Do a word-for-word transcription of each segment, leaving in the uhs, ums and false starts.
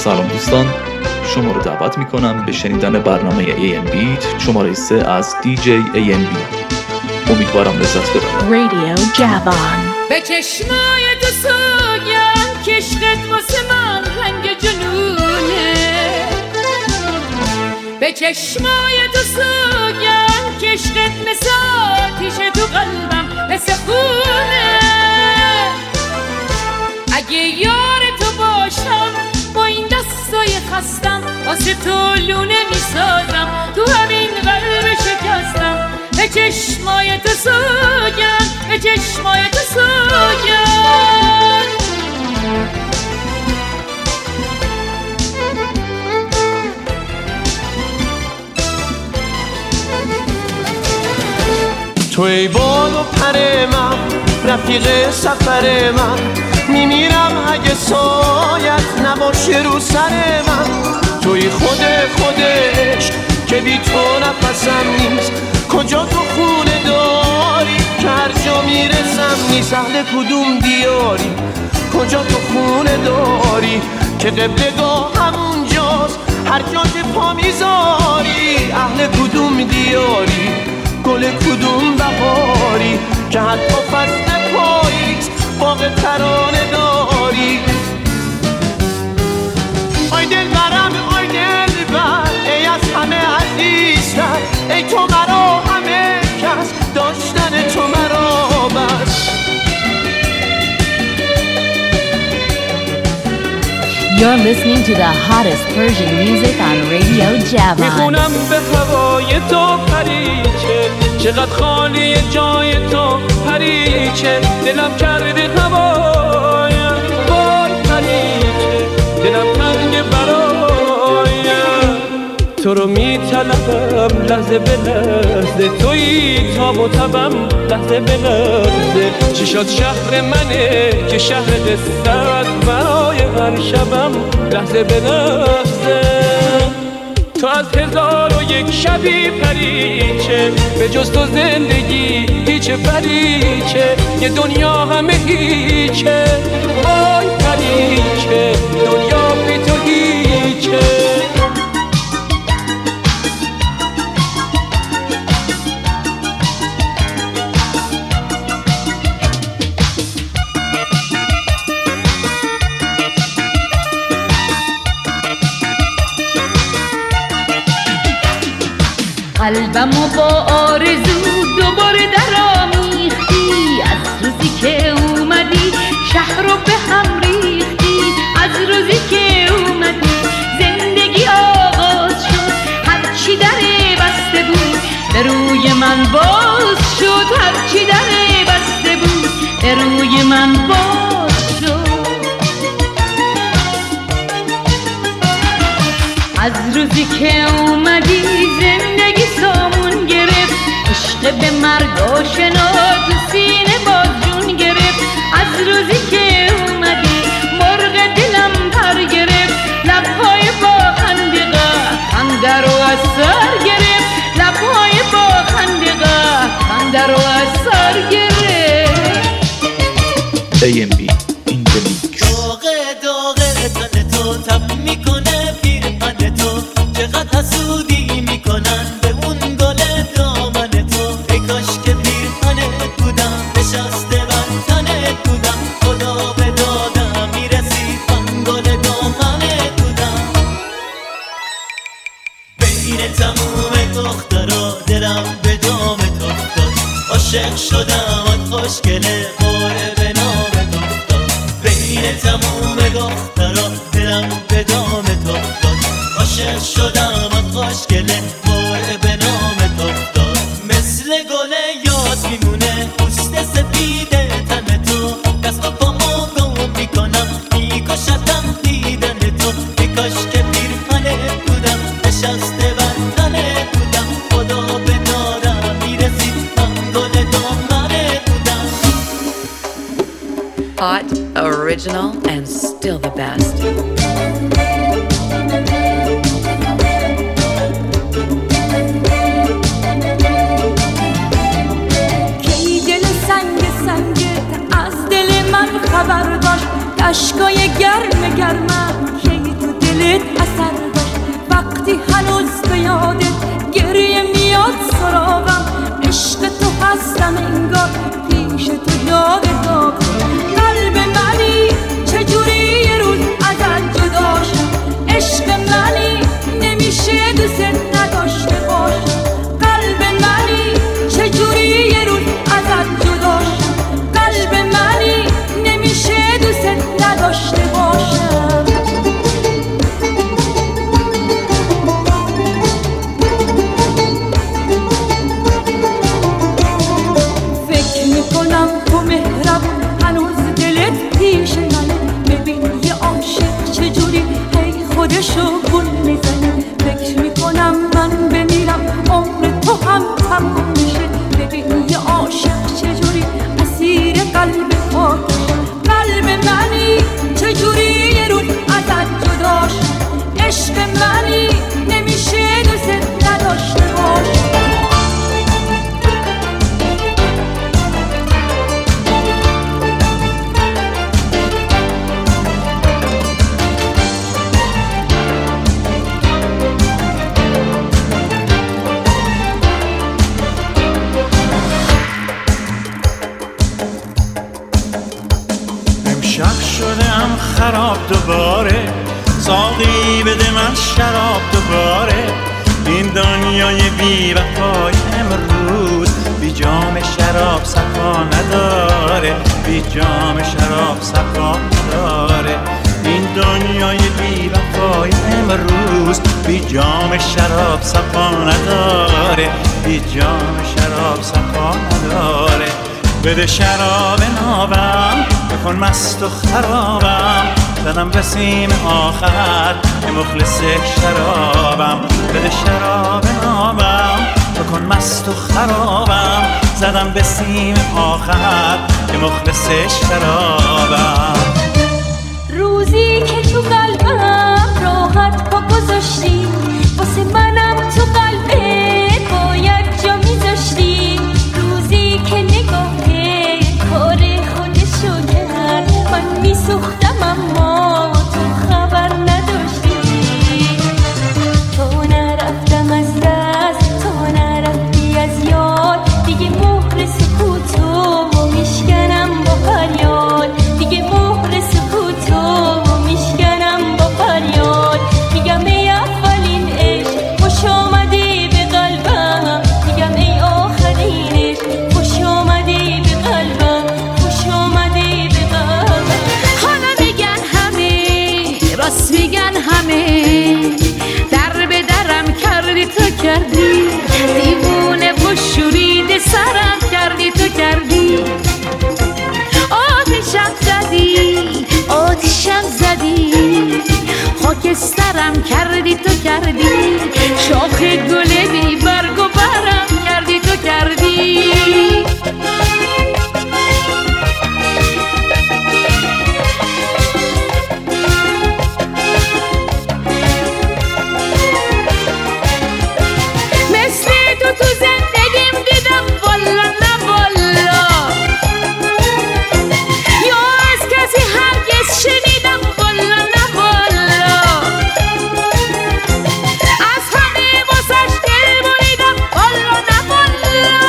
سلام دوستان، شما رو دعوت میکنم به شنیدن برنامه ای ام بیت شماره سه از دی جی ای ام بی. امیدوارم لذت ببرید. رادیو جوان. به چشمای تو سوگم که عشقت واسه من رنگ جنونه، به چشمای تو سوگم که عشقت مثل آتیش تو قلبم مثل خونه. اگه یار تو باشم با این دستای خستم واسه تو لونه میسازم، تو همین قلب شکستم. به چشمای تو سوگم، به چشمای تو سوگم. تو ای بال و پر من، رفیق سفر من، میمیرم اگه سایت نباشه رو سر من. توی خود خودش که بی تو نفسم نیست، کجا تو خونه داری که هر جا میرسم نیست. اهل کدوم دیاری، کجا تو خونه داری که قبلگاه همونجاست هر جا که پا میذاری. اهل کدوم دیاری، گل کدوم بهاری که حتی فصل پاییز باغ ترانه داری. آی دل برم، آی دل بر، ای از همه عزیزتر، ای تو مرا همه کس، داشتن تو مرا بس. You're listening to the hottest Persian music on Radio Javan. میخونم به هوای تو پریچه، چقدر خالی جای تو پریچه. دلم کرده هوایم وای پریچه، دلم تنگ برایم. تو رو میطلبم لحظه به لحظه، تویی تاب و تبم لحظه به لحظه. چی شد شهر منه که شهر دستت برای هر شبم لحظه به لحظه. تو از هزار و یک شبی پریچه، به جز تو زندگی هیچ پریچه. یه دنیا همه هیچه، وای پریچه، دنیا بی تو هیچه. قلبمو با آرزو دوباره درامیختی، از روزی که اومدی شهر رو به هم ریختی. از روزی که اومدی زندگی آغاز شد، هرچی دره بسته بود به روی من باز شد. هرچی دره بسته بود به روی من باز شد. از روزی که اومدی زندگی سامون گرفت، عشق به مرگ آشنا تو سینه باز جون گرفت. از روزی که اومدی مرغ دلم پر گرفت، لبهای با خنده خنده رو از سر گرفت. لبهای با خنده خنده رو از سر گرفت. ای ام بی این دمیکس. داغه داغه تن تو تب میکنه پیرهن تو، چقدر حسودی میکنن به اون گل دامن تو. ای کاش که پیرهنت بودم، نشسته بر تنت بودم، خدا به دادم میرسید من گل دامنت بودم. بین تموم دخترا دلم به دامت افتاد، عاشق شدم آن خوشگله خوره به نامت افتاد. بین تموم دخترا دلم به دامت افتاد، عاشق شدم آن خوشگله خوره به نامت افتاد. مثل گل یاد میمونه پوست سفید تن تو، دست و پامو گم میکنم میکشتم دیدن تو. ای کاش که پیرهنت بودم، نشسته بر تنت بودم، خدا به دادم میرسید من گل دامنت بودم. Hot, original, and still the best. کی دل سنگ سنگت از دل من خبر داشت، اشکای گرم گرمم کی تو دل دلت اثر داشت وقتی هنوز به یادت گریه میاد سراغم عشق تو هستم انگار پیش تو داغ داغ قلب منی چجوری یه روز ازت جدا شد عشق منی نمیشه دوست نداشته باشم قلب منی چجوری یه روز ازت جدا شد قلب منی نمیشه دوست نداشته باشم فکر میکنم تو مهربون هنوز دلت پیش منه ببین یه عاشق چجوری هی خودشو گول میزنه فکر میکنم من بمیرم عمر تو هم تموم میشه ببین یه عاشق چجوری اسیر قلب پاکشه قلب منی چجوری یه روز ازت جدا شد عشق منی نمیشه دوست نداشته باشم خراب دوباره ساقی بده من شراب دوباره این دنیای بی وفای امروز بی جام شراب صفا نداره بی جام شراب صفا نداره این دنیای بی وفای امروز بی جام شراب صفا نداره بی جام شراب صفا نداره بده شراب نابم بکن مست و خرابم زدم به سیم آخر که مخلص شرابم بده شراب نابم بکن مست و خرابم زدم به سیم آخر که مخلص شرابم روزی که تو قلبم راحت پا گذاشتی واسه منم تو قلبت باید جا میذاشتی روزی که نگاه کار خودشو کرد من میسوختم اما تو خبر نداشتی تو نرفتم از دست تو نرفتی از یاد دیگه مهر سکوتو میشکنم با فریاد دیگه مهر سکوتو میشکنم با فریاد میگم ای اولین عشق خوش آمدی به قلبم میگم ای آخرین عشق خوش آمدی به قلبم خوش آمدی به قلبم حالا میگن همه راست میگن همه در به درم کردی تو کردی دیوونه و شورید سرم کردی تو کردی آتشم زدی آتشم زدی خاکسترم کردی تو کردی شاخ گل بی برگ و برم کردی تو کردی مثل تو تو زندگیم دیدم والا نه والا یا از کسی هرگز شنیدم والا نه والا از همه واسش دل بریدم والا نه والا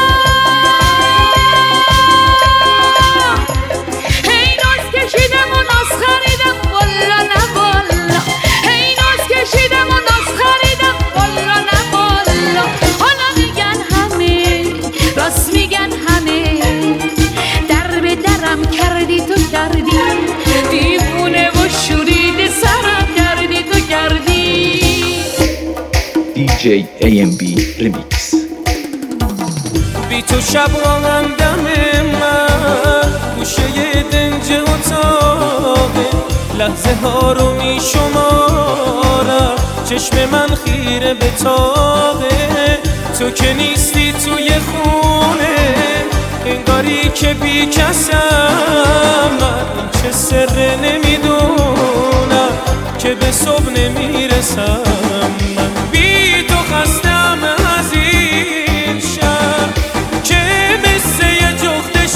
هی ناز کشیدم و ناز خریدم والا نه والا هی ناز کشیدم و ناز خریدم والا نه والا حالا میگن همه راست میگن همه در به درم کردی تو کردی دیوونه و شورید سرم کردی تو کردی دی جی ای ام بی ریمیکس بی تو شب هم دم من گوشه دنج اتاقه لحظه ها رو می شمارم چشم من خیره به تاقه تو که نیستی توی خونه انگاری که بی کسم من چه سر نمیدونم که به صبح نمیرسم من بی تو خستم از این شب که مثل یه جخت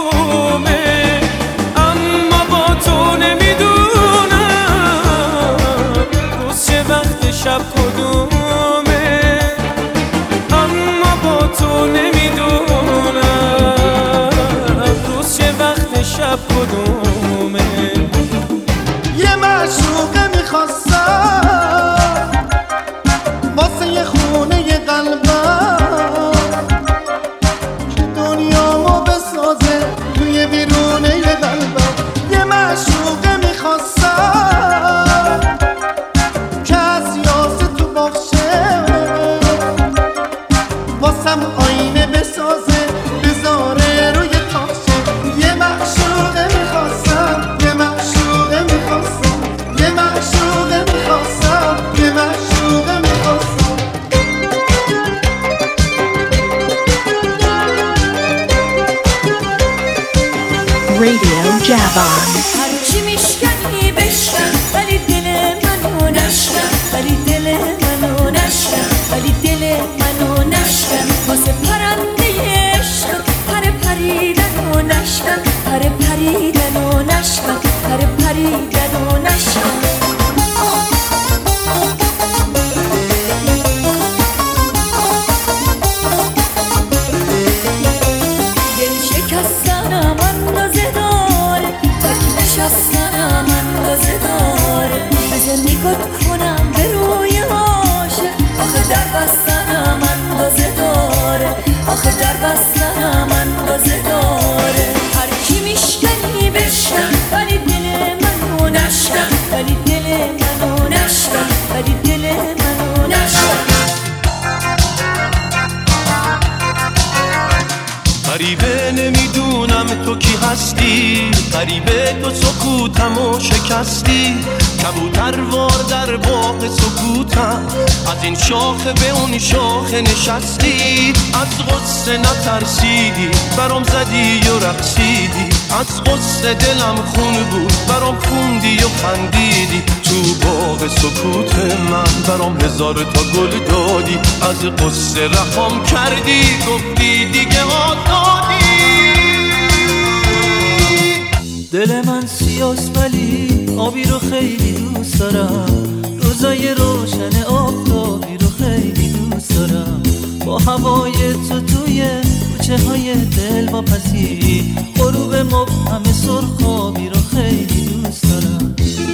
شومه اما با تو نمیدونم وقت شب کدومه. یه معشوقه میخواستم واسه یه خونه یه قلبم که دنیامو بسازه توی بیرونه یه قلبم. یه معشوقه میخواستم که از یاسه تو باخشه واسم آینه بسازه بذاره روی تاخشه. یه معشوقه میخواستم یه معشوقه میخواستم یه معشوقه میخواستم یه معشوقه میخواستم. Radio Javon. هرچی میشکنی بشکن ولی دل منو نشکن ولی دل منو نشکن ولی دل منو نشکن. واسه پرنده عشق پر پریدن و نشکن پر پریدن و نشکن پر پریدن و نشکن. دل شکستنم اندازه داره تک نشستنم اندازه داره. بزن نگات کنم به روی عاشق آخه در بستنم اندازه داره آخه در بستنم اندازه داره. هرکی میشکنی بشکن ولی دل منو نشکن ولی دل منو نشکن ولی دل منو نشکن. غریبه نمیدونم تو کی هستی، غریبه تو سکوتمو شکستی. کبوتر وار در باغ سکوتم، از این شاخه به اون شاخه نشستی. از غصه نترسیدی برام زدی و رقصیدی، از غصه دلم خون بود برام خوندی و خندیدی. تو باغ سکوت من برام هزار تا گل دادی، از غصه رهام کردی گفتی دیگه آزادی. دل من سیاست ولی آبی رو خیلی دوست دارم، روزای روشن آفتابی رو خیلی دوست دارم. با هوای تو توی کوچه های دل واپسی، غروب مبهم سرخابی رو خیلی دوست دارم.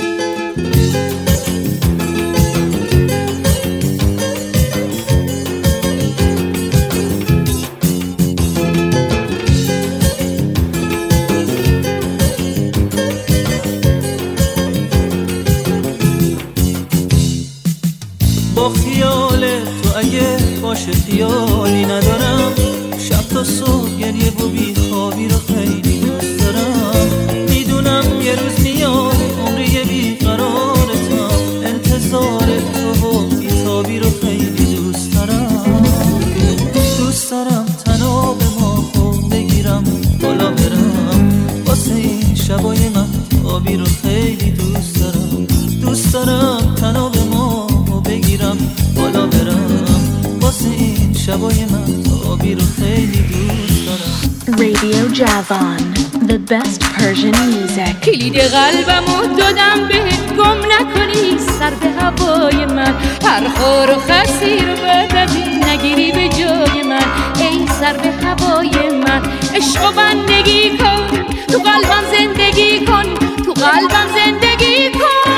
با خیال تو اگه باشه خیالی ندارم، شب تا صبح گریه و بیخوابی رو خیلی دوست دارم. میدونم یه روز میاد عمری بیقرارتم، انتظار تو و بیتابی رو خیلی دوست دارم. دوست دارم تناب ماهو بگیرم بالا برم، واسه این شبای مهتابی رو خیلی دوست دارم. دوست دارم تناب ماهو بگیرم بالا برم، واسه این شبای مهتابی رو خیلی دوست دارم. Radio Javon, the best Persian music. کلید قلبمو دادم بهت، گم نکنی سر به هوای من. هر خور و خسی رو بعد از این نگیری به جای من. ای سر به هوای من، عشق و بندگی کن، تو قلبم زندگی کن، تو قلبم زندگی کن.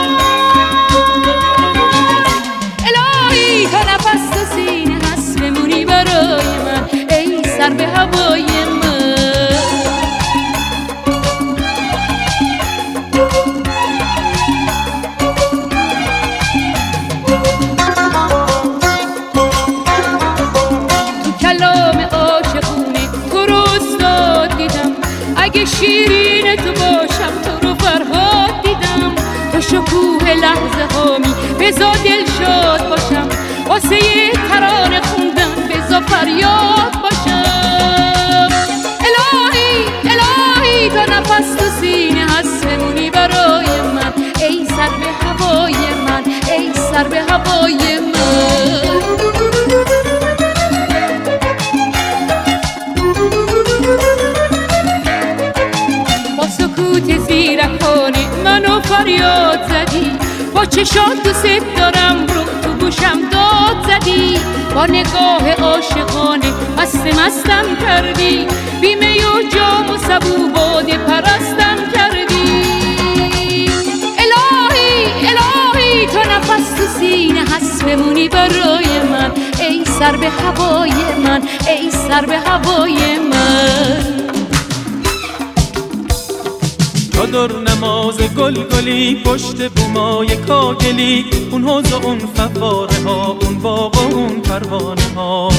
الهی تا نفس تو سینه هست بمونی برای من، ای سر به هوای من. اگه شیرین تو باشم تو رو فرهاد دیدم، تو شکوه لحظه هامی بزا دل شاد باشم، واسه یه ترانه خوندن بزا فریاد باشم. الهی الهی تا نفس تو سینه هست بمونی برای من، ای سر به هوای من، ای سر به هوای من. زیرکانه منو فریاد زدی، با چشات دوست دارم رو تو گوشم داد زدی. با نگاه عاشقانه مست مستم کردی، بیمه و جام و سبو سر به هوای من، ای سر به هوای من. چادر نماز گل گلی پشت بومای کاگلی، اون حوض و اون فواره ها، اون باغ و اون پروانه ها،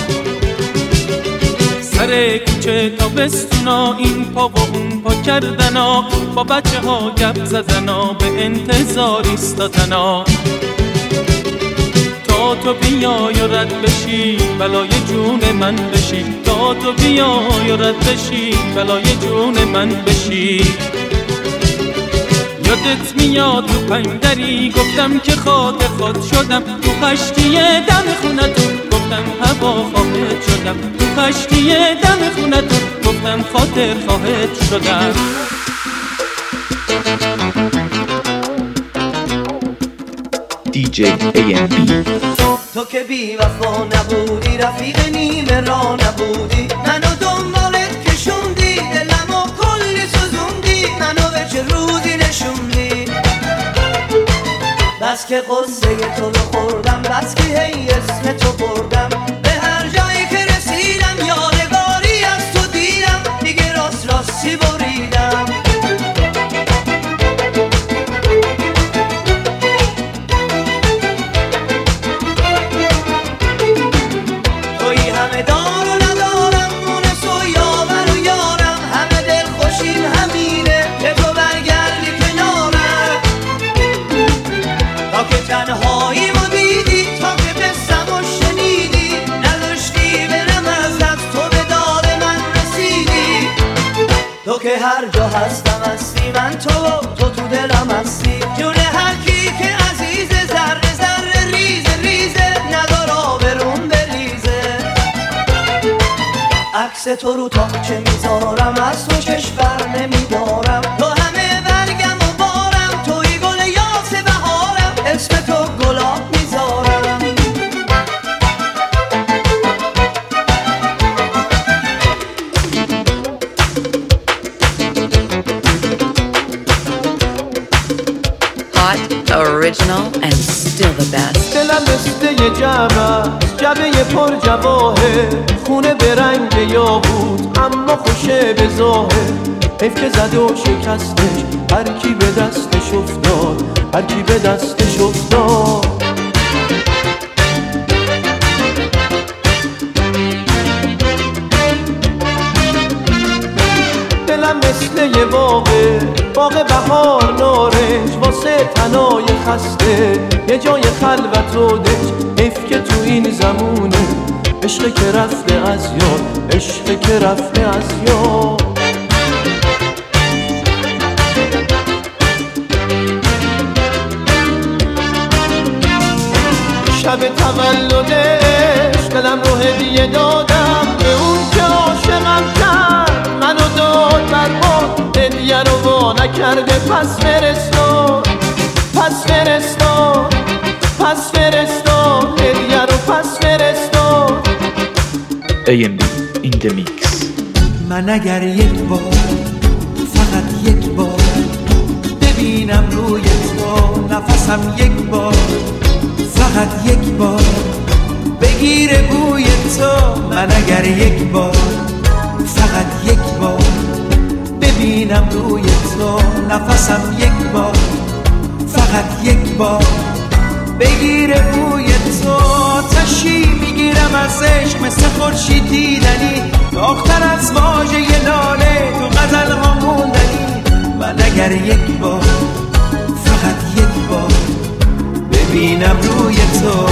سر کوچه تا بستونا، این پا و اون پا کردنا، با بچه ها گپ زدنا، به انتظار ایستادنا تا تو بیای و رد بشی بلای جون من بشی، تا تو بیای و رد بشی بلای جون من بشی. یادت میاد تو پنگدری گفتم که خاطر خود شدم، تو خشتی دم خونتون گفتم هوا خواهد شدم، تو خشتی دم خونتون گفتم خاطر خواهد شدم. دی جی ای ام بی. تو که بی وفا نبودی، رفیق نیمه را نبودی، منو دنبالت کشوندی، دلمو کلی سوزوندی، منو به چه روزی نشوندی. بس که قصه تو رو خوردم، بس که هی اسم تو بردم، به هر جایی که رسیدم یادگاری از تو دیدم، دیگه راست راستی بریدم. تنهایی ما دیدی تا که بستم و شنیدی، نداشتی برم از دست تو به داد من رسیدی. تو که هر جا هستم هستی، من تو تو تو دلم هستی، جون هر کی که عزیزه، ذره ذره ریزه ریزه، ندار آبرون بریزه. عکس تو رو تا چه میذارم، از تو چشم بر نمیدارم، تو همه برگم و بارم، توی گل یاس بهارم، اسم تو گلاب میذارم. Hot, original, and still the best. دلم مثل جمع جبه پر جواهر، خونه به رنگ یاقوت اما خوشه به ظاهر. حیف که زد و شکستش، هر کی به دستش افتاد، هر کی به دستش افتاد. دلم مثل یه باغه، باغ بهار نارنج، واسه تنای خسته یه جای خلوت و دنج. حیف که تو این زمونه عشق که رفته از یاد، عشق که رفته از یاد. شب تولدش دلم رو هدیه دادم به اون که عاشقم کرد، منو داد برباد، هدیه رو وا نکرده، پس فرستاد پس فرستاد پس فرستاد هدیه رو پس فرستاد. ای ام بی in the mix. من اگر یک بار، فقط یک بار ببینم روی تو نفسم، یک بار فقط یک بار بگیره بوی تو. من اگر یک بار، فقط یک بار ببینم روی تو نفسم، یک بار فقط یک بار بگیره بوی تو. آتشی میگیرم از عشق مثل خورشید دیدنی، داغ‌تر از واژه لاله تو غزل ها موندنی. من اگر یک بار، فقط یک بار ببینم روی تو.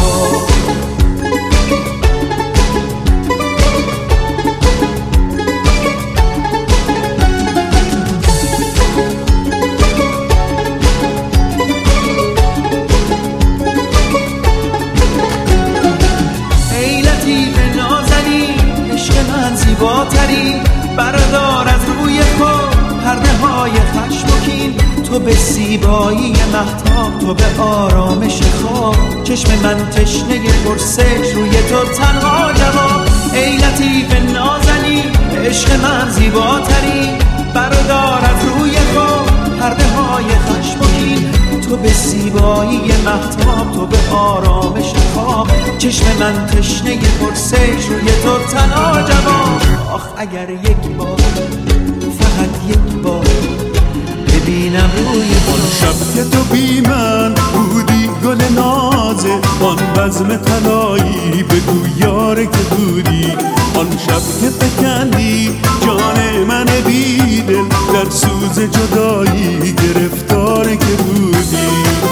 ای لطیف نازنین، عشق من زیباتری، بردار از روی خود پرده های خشم و کین. تو به زیبایی مهتاب، تو به آرامش خواب، چشم من تشنه پرسش، روی تو تنها جواب. ای لطیف نازنین، عشق من زیباتری، بردار از روی خود پرده های خشم و کین. تو به زیبایی مهتاب، تو به آرامش خواب، خواب چشم من تشنه پرسش روی تو تنها جواب. آخ اگر یک بار فقط یک بار ببینم روی آن شب که تو بی من بودی گل نازه، آن بزم طلایی بگو یاره که بودی. آن شب که فکندی جان من بی دل در سوز جدایی گرفتاره که بودی.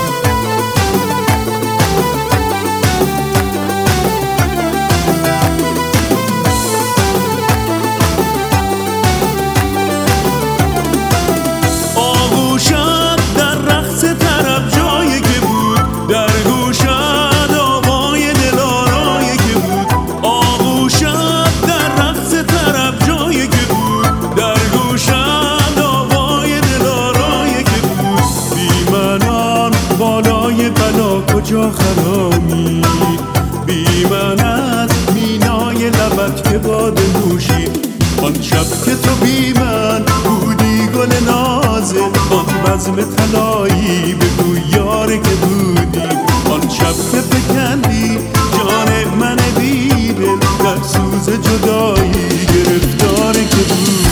کجا خرامی بی من از مینای لبت که باد نوشی. آن شب که تو بی من بودی گل نازه، آن بزم طلایی بگو یاره که بودی. آن شب که فکندی جان من بی دل در سوز جدایی گرفتاره که بودی.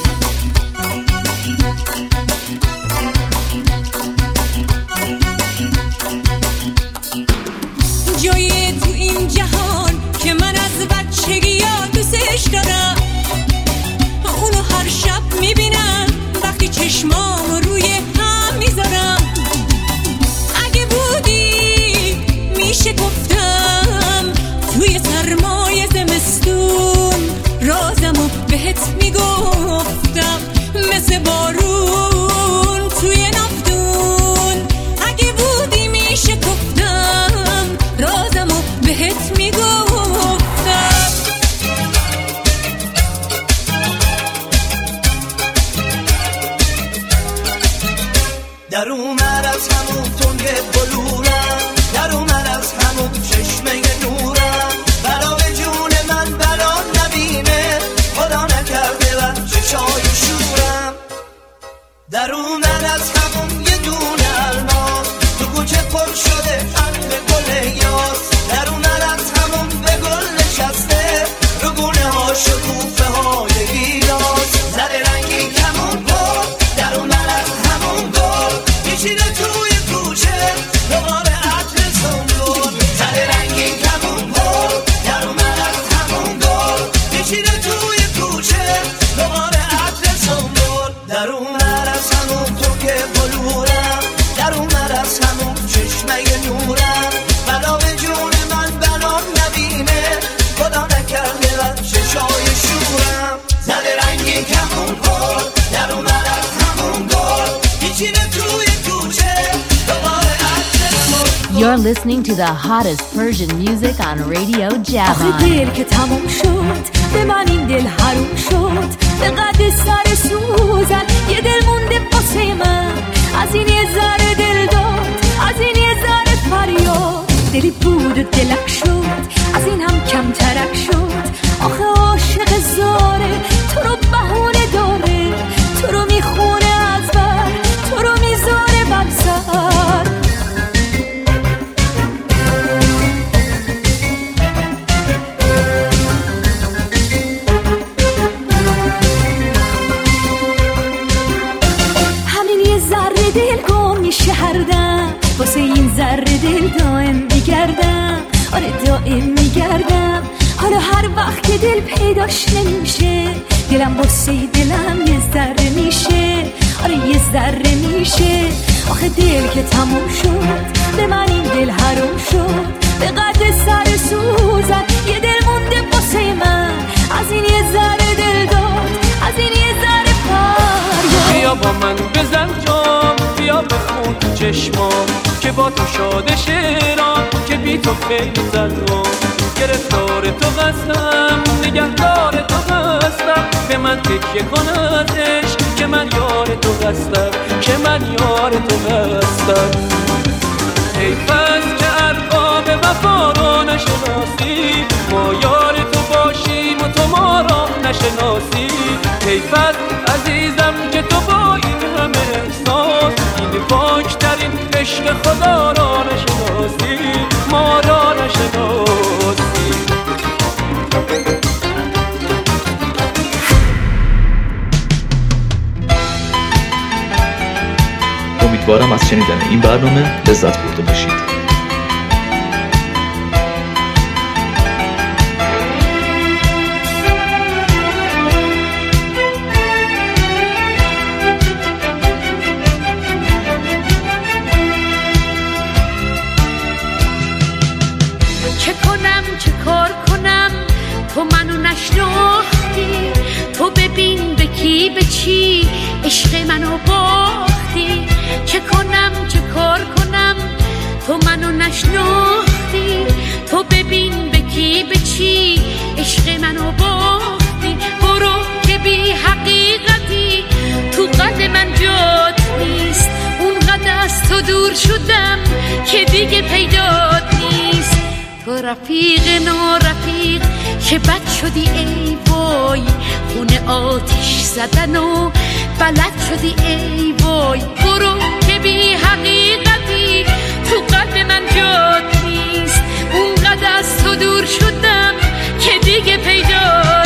چشمامو روی هم میذارم. اگه بودی میشه گفتم توی سرمای زمستون رازمو بهت میگفتم مثل بارون توی نفتون. اگه بودی میشه گفتم رازمو بهت میگفتم. در اومد از همون تنگ بلورم، در اومد از همون چشمه نورم. بلا به جون من بلا نبینه، خدا نکرده و چشای شورم. در اومد از همون یه دونه الماس، تو کوچه پر شده قلب گل یاس. در اومد از همون به گل نشسته، رو گونه ها شکوفه های گیلاس. زده رنگی کمون گل، در اومد از همون گل میشینه توی کوچه دوباره عطر سنبول. زده رنگی کمون گل، در اومد از همون گل میشینه توی کوچه دوباره عطر سنبول. در اومد از همون تو که بلورم، در اومد از همون چشمه نورم. بلا به جون من بلا نبینه، خدا نکرده و چشای شورم. زده رنگی کمون گل، در اومد از همون گل میشینه توی You're listening to the hottest Persian music on Radio Javan. آخه دل که تموم شد به من این دل حروم شد. به قد سر سوزن یه دل مونده واسه من. از این یه ذره دل داد، از این یه ذره فریاد. دلی بود و دلک شد، از این هم کم ترک شد. آخه عاشق زاره تو رو بهونه داره، تو رو میخونه از بر، تو رو میذاره بر سر. واسه این ذره دل دائم میگردم، آره دائم میگردم. حالا هر وقت که دل پیداش نمیشه، دلم واسه دلم یه ذره میشه، آره یه ذره میشه. آخه دل که تموم شد به من این دل حروم شد. به قد سر سوزن یه دل مونده واسه من. از این یه ذره دل داد، از این یه ذره فریاد. بیا با من بزن جام، بیا بخون تو چشمام که با تو شاده شیرام، که بی تو خیلی زنم. گرفتار تو هستم، نگهدار تو هستم. به من تکیه کن از عشق که من یار تو هستم، که من یار تو هستم. حیف است که ارقام وفا را نشناسی، ما یار تو باشیم و تو ما را نشناسی. حیف است عزیزم که تو با این همه احساس، این پاکترین عشق خدا را نشناسی، ما را نشناسی. امیدوارم از شنیدن این برنامه لذت برده باشید. چه کنم چه کار کنم تو منو نشناختی، تو ببین به کی به چی عشق منو باختی. چه کنم چه کار کنم تو منو نشناختی، تو ببین به کی به چی عشق منو باختی. برو که بی حقیقتی تو قد من جات نیست، اونقدر از تو دور شدم که دیگه پیدات نیست. تو رفیق نارفیق که بد شدی ای وای، خونه آتیش زدن و بلد شدی ای وای. برو که بی حقیقتی تو قلب من جات نیست، اونقدر از تو دور شدم که دیگه پیدا